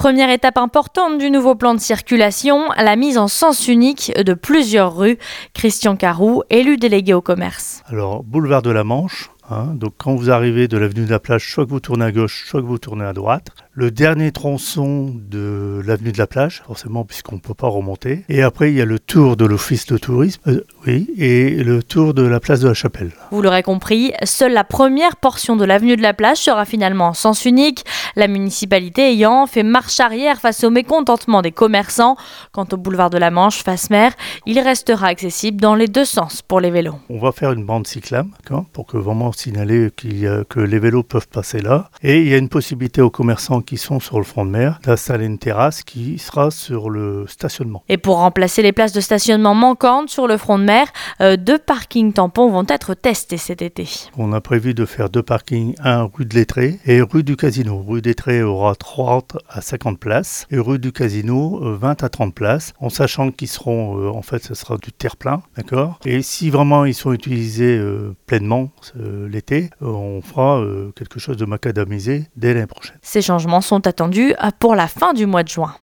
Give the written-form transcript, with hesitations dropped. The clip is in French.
Première étape importante du nouveau plan de circulation, la mise en sens unique de plusieurs rues. Christian Carroux, élu délégué au commerce. Alors, boulevard de la Manche. Donc quand vous arrivez de l'avenue de la Plage, soit que vous tournez à gauche, soit que vous tournez à droite. Le dernier tronçon de l'avenue de la Plage, forcément puisqu'on ne peut pas remonter. Et après, il y a le tour de l'office de tourisme, et le tour de la place de la Chapelle. Vous l'aurez compris, seule la première portion de l'avenue de la Plage sera finalement en sens unique, la municipalité ayant fait marche arrière face au mécontentement des commerçants. Quant au boulevard de la Manche, face mer, il restera accessible dans les deux sens pour les vélos. On va faire une bande cyclable pour que vraiment signaler que les vélos peuvent passer là. Et il y a une possibilité aux commerçants qui sont sur le front de mer d'installer une terrasse qui sera sur le stationnement. Et pour remplacer les places de stationnement manquantes sur le front de mer, 2 parkings tampons vont être testés cet été. On a prévu de faire 2 parkings, un rue de Lettré et rue du Casino. Rue de Lettré aura 30 à 50 places et rue du Casino 20 à 30 places, en sachant qu'ils seront, en fait, ce sera du terre-plein, d'accord. Et si vraiment ils sont utilisés pleinement l'été, on fera quelque chose de macadamisé dès l'année prochaine. Ces changements sont attendus pour la fin du mois de juin.